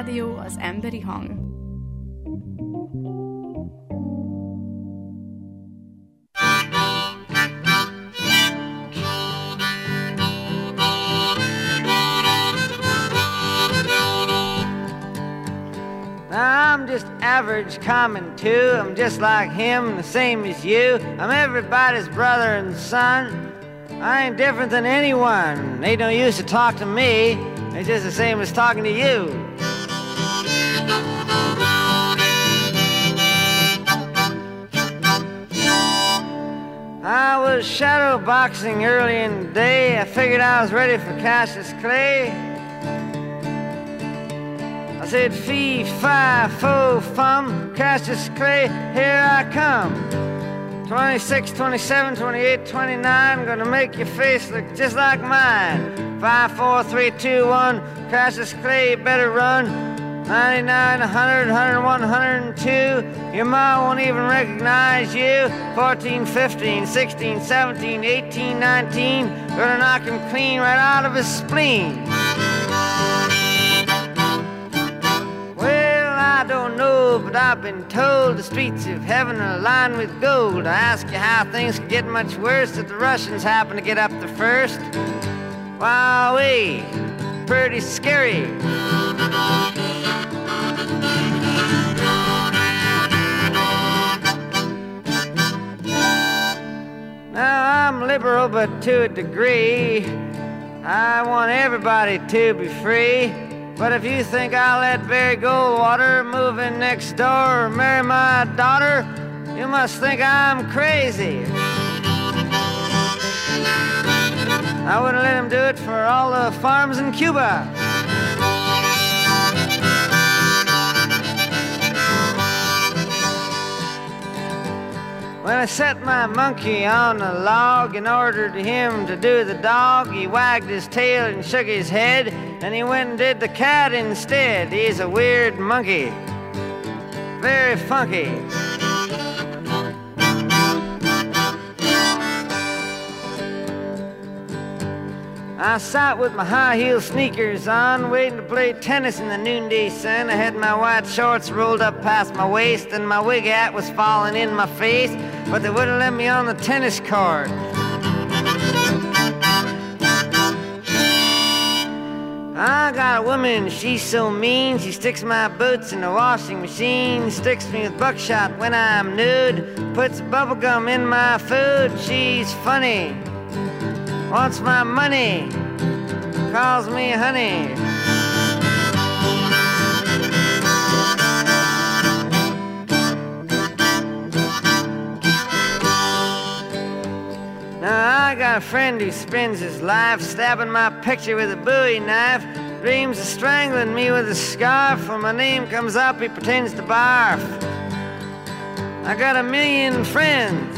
rádió az emberi hang. I'm just average, common too. I'm just like him, the same as you. I'm everybody's brother and son. I ain't different than anyone. They don't use to talk to me. It's just the same as talking to you. I was shadow boxing early in the day. I figured I was ready for Cassius Clay. I said, fee, fi, fo, fum, Cassius Clay, here I come. 26, 27, 28, 29, gonna make your face look just like mine. 5, 4, 3, 2, 1, Cassius Clay, better run. 99, 100, 101, 102, your ma won't even recognize you. 14, 15, 16, 17, 18, 19, gonna knock him clean right out of his spleen. I don't know, but I've been told the streets of heaven are lined with gold. I ask you how things could get much worse if the Russians happen to get up there first. Wowee, pretty scary. Now I'm liberal, but to a degree. I want everybody to be free. But if you think I'll let Barry Goldwater move in next door or marry my daughter, you must think I'm crazy. I wouldn't let him do it for all the farms in Cuba. When I set my monkey on the log and ordered him to do the dog, he wagged his tail and shook his head, and he went and did the cat instead. He's a weird monkey, very funky. I sat with my high-heel sneakers on, waiting to play tennis in the noonday sun. I had my white shorts rolled up past my waist, and my wig hat was falling in my face, but they wouldn't let me on the tennis court. I got a woman, she's so mean, she sticks my boots in the washing machine, sticks me with buckshot when I'm nude, puts bubble gum in my food. She's funny, wants my money, calls me honey. Now I got a friend who spends his life stabbing my picture with a Bowie knife, dreams of strangling me with a scarf. When my name comes up, he pretends to barf. I got a million friends.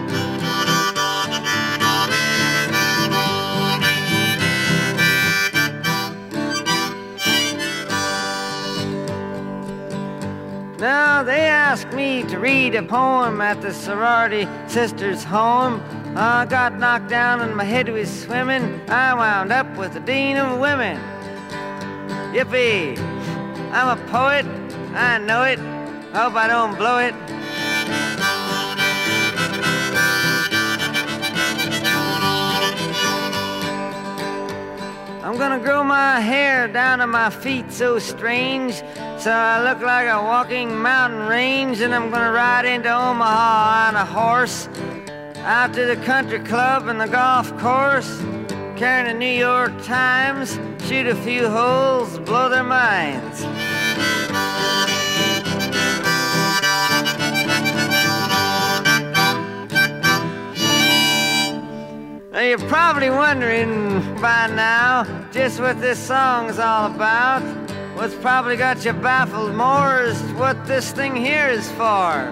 Now they asked me to read a poem at the sorority sister's home. I got knocked down and my head was swimming. I wound up with the dean of women. Yippee! I'm a poet, I know it. Hope I don't blow it. I'm gonna grow my hair down to my feet so strange, so I look like a walking mountain range, and I'm gonna ride into Omaha on a horse, out to the country club and the golf course, carrying a New York Times, shoot a few holes, blow their minds. Now you're probably wondering by now just what this song's all about. What's probably got you baffled more is what this thing here is for.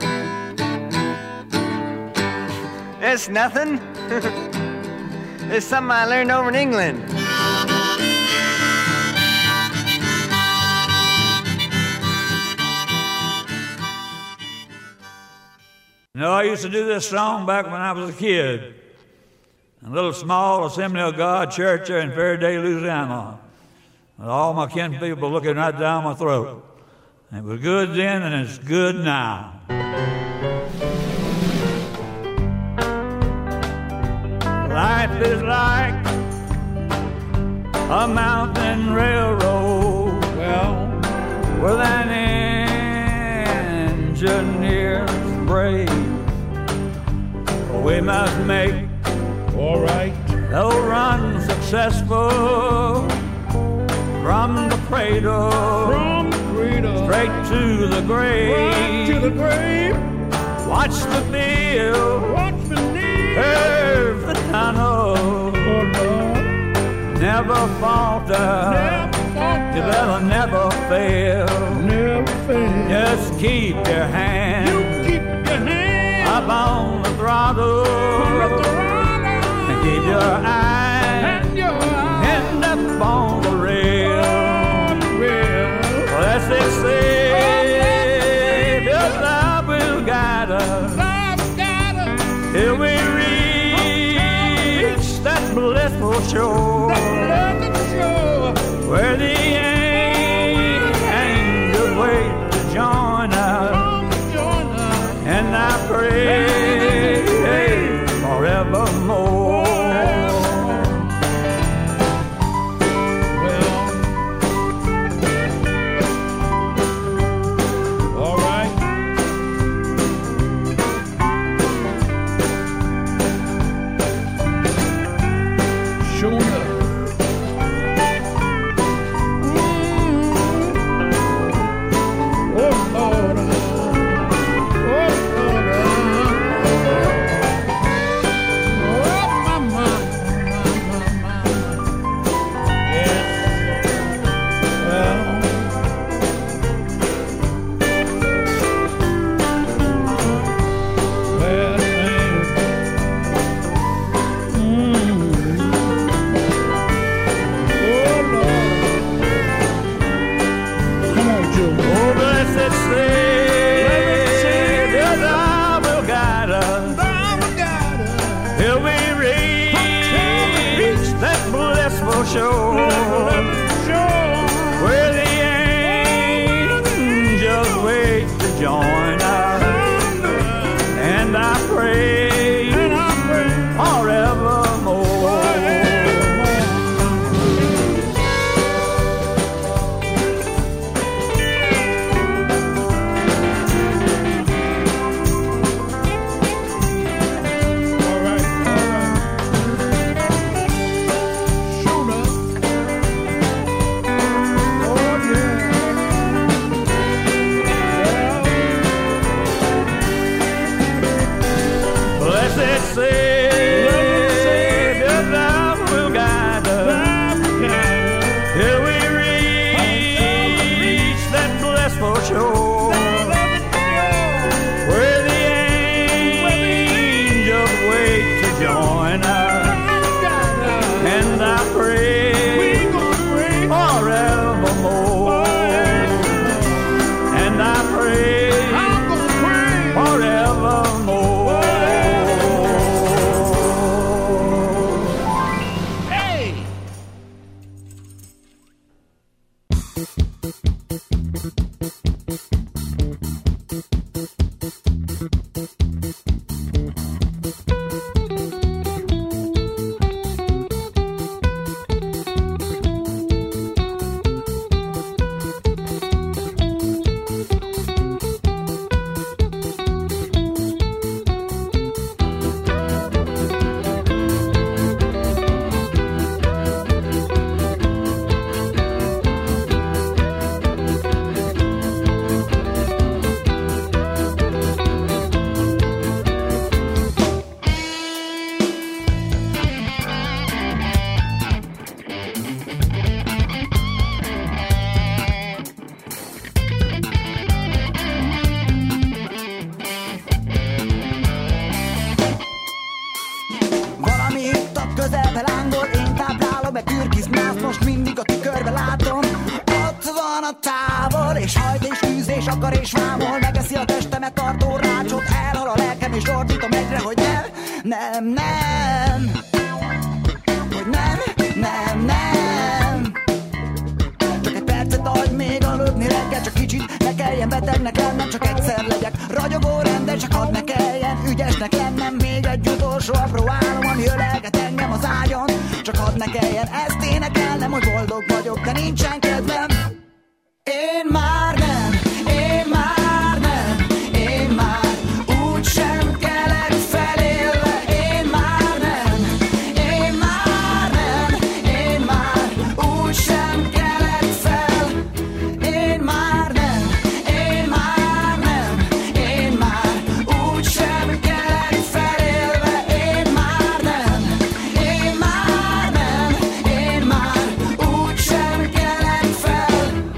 It's nothing. It's something I learned over in England. You know, I used to do this song back when I was a kid. A little small Assembly of God church there in Faraday, Louisiana. with all my kin people looking right down my throat. It was good then and it's good now. Life is like a mountain railroad, well, with an engineer's brave. We must make, all right, they'll run successful from the cradle, straight to the grave. Watch the field, curve the tunnel, never falter, they'll never fail. Just keep your hand, up on the throttle, and keep your eyes end up on the rail. As they say, your love will guide us till we reach that blissful shore where the angels wait to join us. And I pray forevermore. Where the angels wait to join us, and I pray forevermore. kelljen betegnek lennem, csak egyszer legyek ragyogó rendes, csak hadd ne kelljen ügyesnek lennem. Még egy utolsó apró álom, ami ölelget engem az ágyon, csak hadd ne kelljen ezt énekelnem, hogy boldog vagyok, de nincsen kedvem. Én már nem, én már nem, én már úgysem kelek felélve. Én már nem, én már nem, én már úgysem kelek fel. Én már nem, én már nem, én már úgysem kelek felélve. Én már nem, én már nem, én már úgysem kelek fel.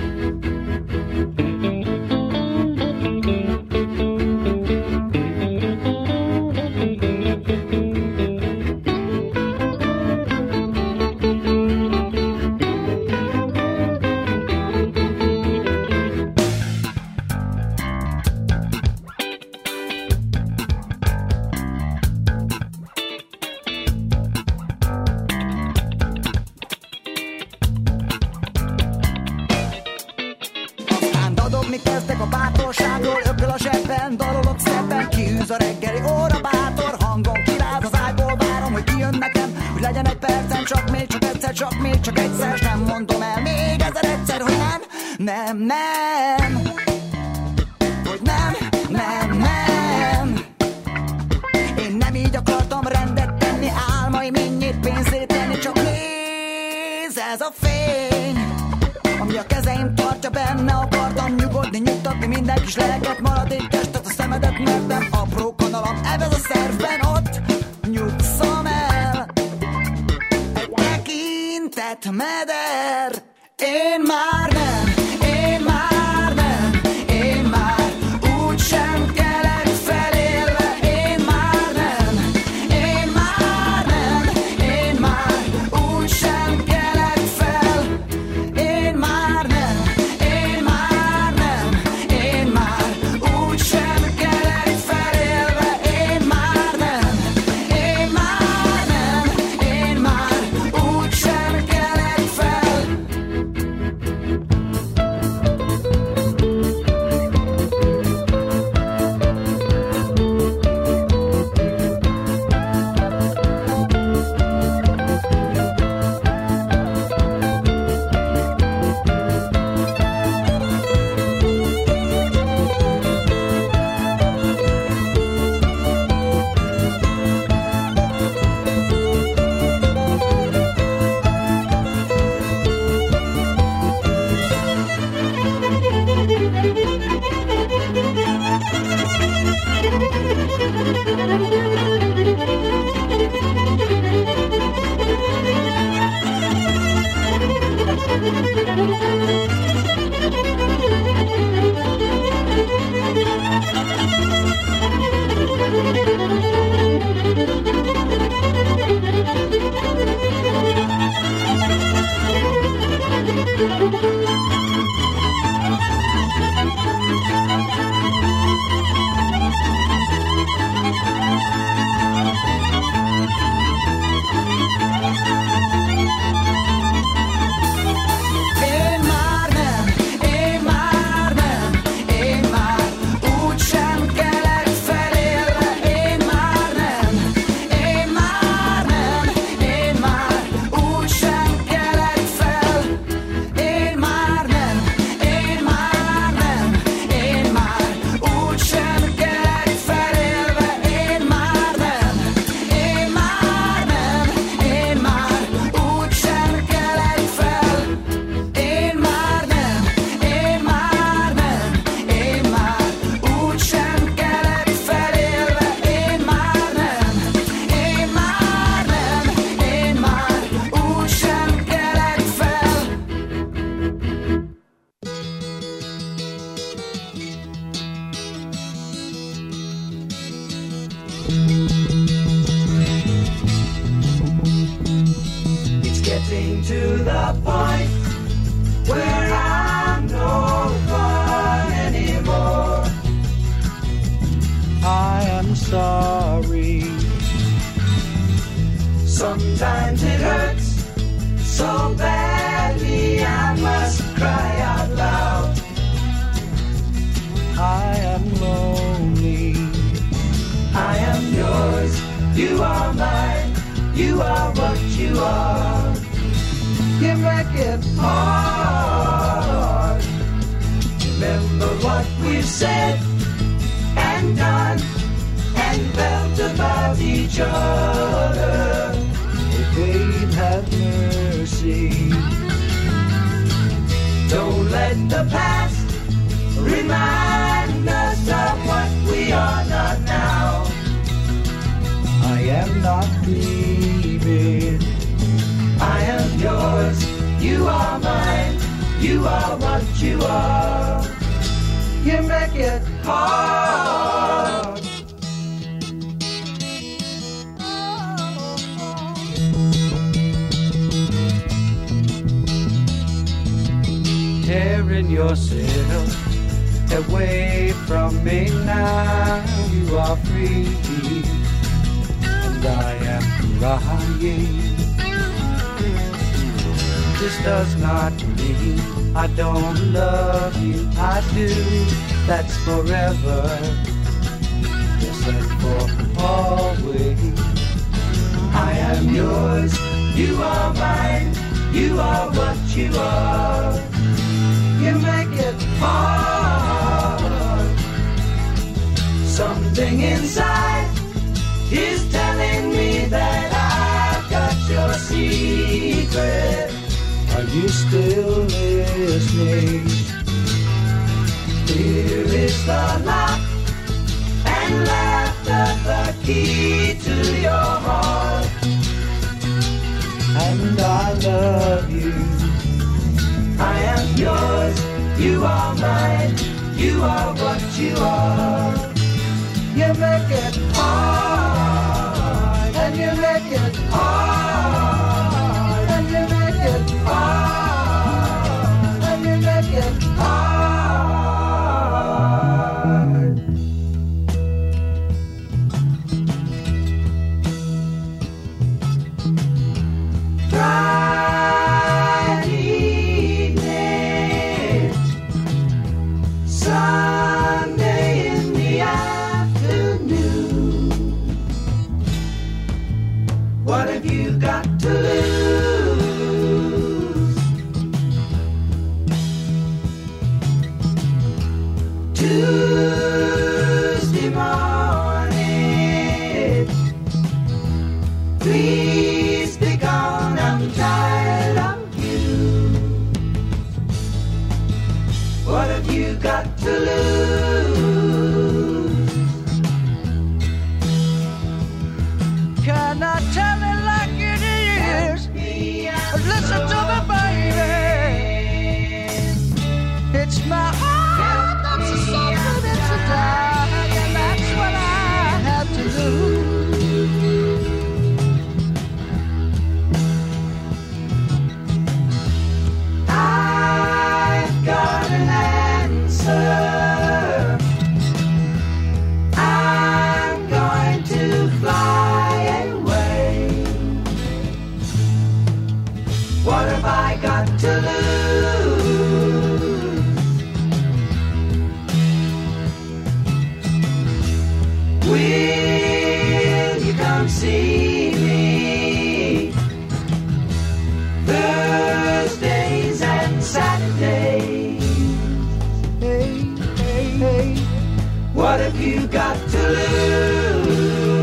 Aztán dadogni kezdek a bátorságról, ököl a zsebben, dalolok szebben, kiűz a reggeli óra, bátor hangon kiráz az ágyból, várom, hogy kijön nekem, hogy legyen egy percem, csak még, csak egyszer, csak még, csak egyszer, s nem mondom el még ezer egyszer, hogy nem, nem, nem, hogy nem, nem, nem. Én nem így akartam rendet tenni, álmaim ennyit pénzét tenni, csak nézz, ez a fény, ami a kezeim tartja benne, akartam nyugodni, nyugtatni minden kis lelket, maradék testet, a szemedet mertem, apró kanalam, ebben a szervben, ott nyugszom el, egy tekintett meder. Én már nem, én már nem, én már úgysem kelek felélve. Én már nem, én már nem, én már úgysem kelek fel. Én már nem, én már nem, én már úgysem kelek felélve. Én már nem, én már nem, én már úgysem kelek fel. Én már nem, én már nem, én már úgysem kelek felélve. Én már nem, én már nem, én már úgysem kelek fel. Én már nem, én már nem, én már úgysem kelek felélve. Én már nem, én már nem, én már úgysem kelek fel. Én már nem, én már nem, én már úgysem kelek felélve. Én már nem, én már nem, én már úgysem kelek fel. It's getting to the point where I'm no fun anymore. I am sorry. Sometimes it hurts so badly I must cry out loud. You are what you are. You make it hard. Remember what we've said and done and felt about each other. Oh, babe, have mercy. Don't let the past remind us of what we are not now. I am not dreaming. I am yours. You are mine. You are what you are. You make it hard. Tearing yourself away from me now. You are free, and I am crying. This does not mean I don't love you. I do. That's forever. Yes, and for always. I am yours. You are mine. You are what you are. You make it hard. Something inside is telling me that I've got your secret. Are you still listening? Here is the lock and laughter, the key to your heart. And I love you. I am yours. You are mine. You are what you are. You make it hard, and you make it hard, and you make it hard, and you make it hard. Friday evening, Sunday in the afternoon. What have you got to lose? Tuesday morning, please be gone, I'm tired of you. What have you got to lose? Can I tell it like it is? Listen to me, baby. It's my heart that's a suffer, it's a die, and that's what I have to do. I've got an answer. I'm going to fly away. What have I got to lose? Will you come see me Thursdays and Saturdays? Hey, hey, hey. What have you got to lose?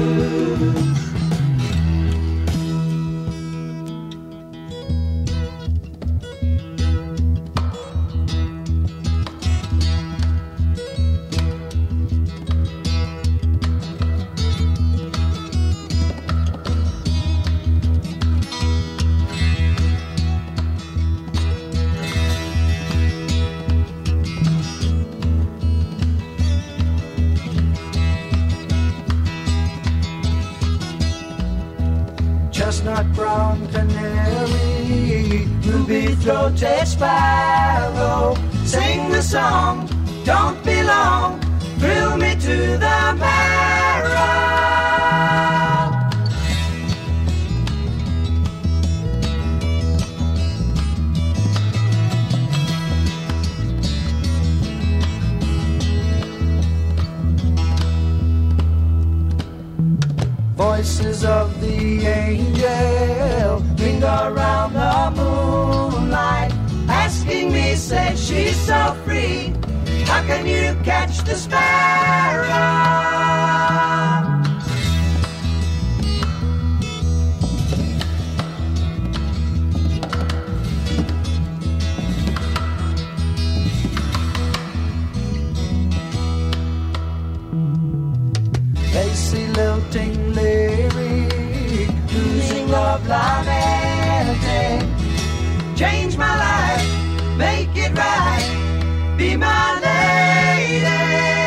Chestnut brown canary, ruby-throated sparrow, sing the song, don't be long, thrill me to the marrow. voices of the angel ring around the moonlight, asking me, say she's so free, how can you catch the sparrow? Lacy lilting lyric, losing love lamenting. Change my life, make it right, be my lady.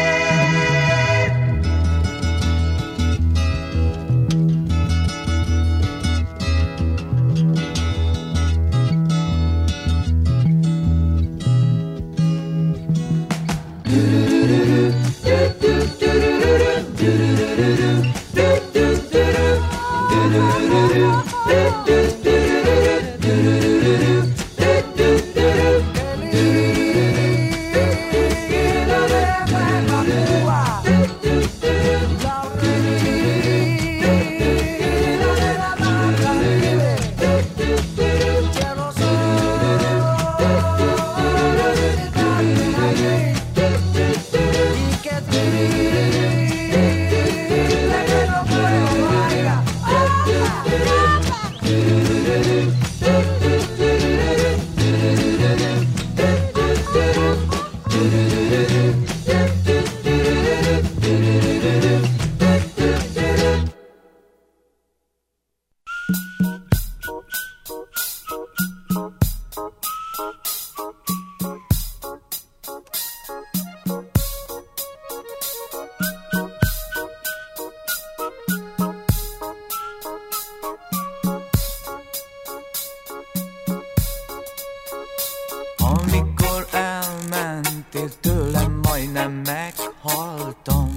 Amikor elmentél tőlem, majdnem meghaltam.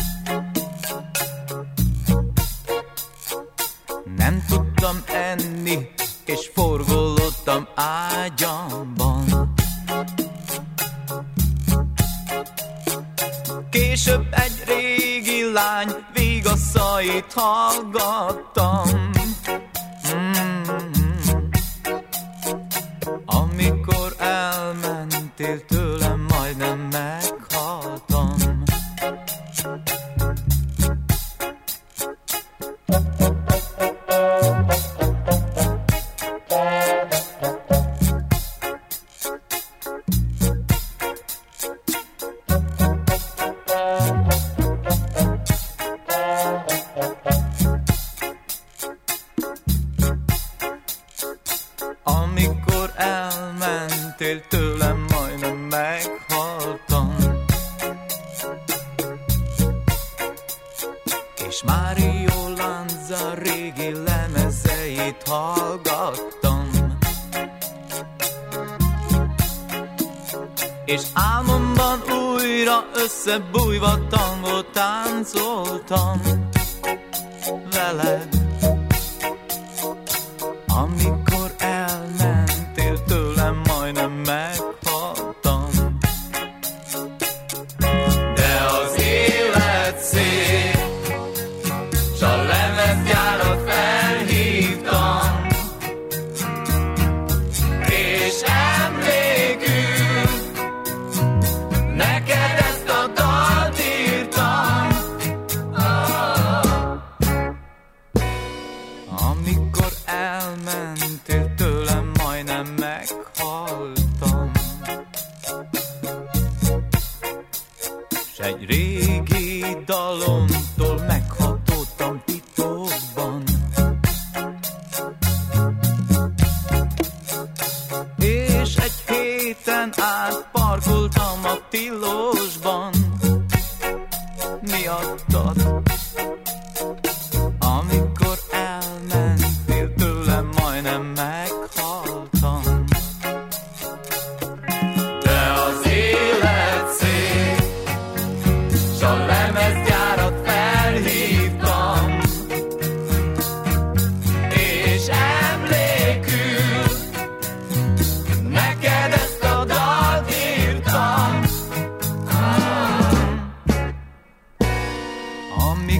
Nem tudtam enni, és forgolódtam ágyamban. Később egy régi lány vigaszait hallgattam. Amikor elmentél tőlem, majdnem meghaltam. Amikor elmentél tőlem, majdnem meghaltam. És Mário Lanza régi lemezeit hallgattam. És álmomban újra összebújva tangót táncoltam veled. Amikor elmentél tőlem, majdnem meghaltam. De az élet szép, s a lemezgyárat felhívtam, és emlékül neked ezt a dalt írtam. Amikor elmentél tőlem, majdnem meghaltam. S egy régi dalomtól meghatódtam titokban. És egy héten át parkoltam a tilosban miattad. Amikor elmentél tőlem, majdnem meghaltam. De az élet szép, s a lemezgyárat felhívtam, és emlékül neked ezt a dalt írtam. Amikor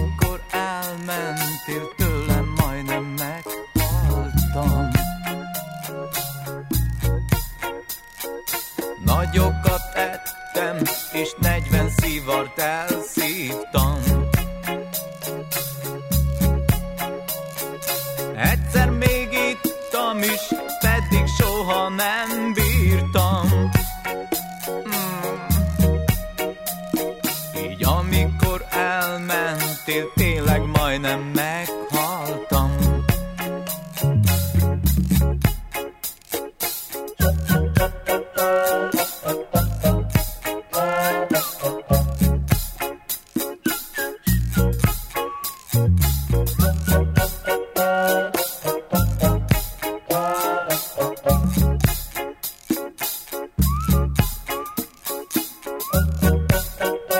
felszívtam. Egyszer még ittam is, pedig soha nem bírtam. Így amikor elmentél, tényleg majdnem